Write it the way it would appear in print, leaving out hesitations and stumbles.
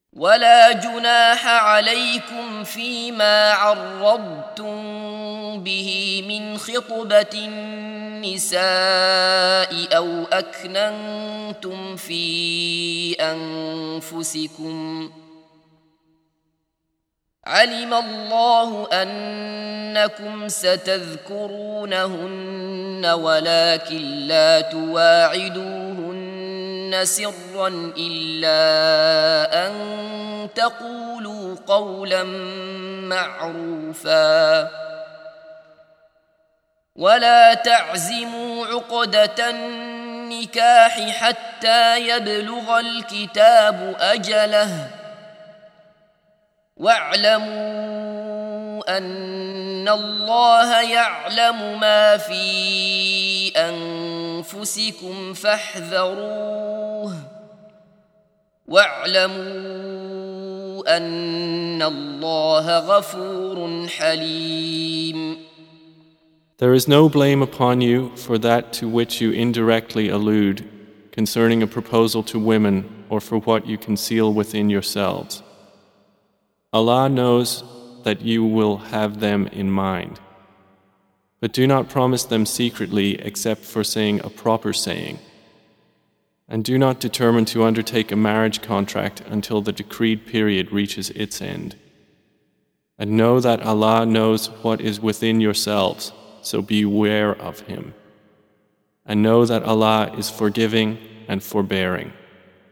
ولا جناح عليكم فيما عرضتم به من خطبة النساء أو أكننتم في أنفسكم علم الله أنكم ستذكرونهن ولكن لا تواعدوهن سرا إلا أن تقولوا قولا معروفا ولا تعزموا عقدة النكاح حتى يبلغ الكتاب أجله واعلموا أن الله يعلم ما في أنفسكم فاحذروه واعلموا أن الله غفور حليم. There is no blame upon you for that to which you indirectly allude concerning a proposal to women or for what you conceal within yourselves. Allah knows that you will have them in mind. But do not promise them secretly except for saying a proper saying. And do not determine to undertake a marriage contract until the decreed period reaches its end. And know that Allah knows what is within yourselves, so beware of Him. And know that Allah is forgiving and forbearing.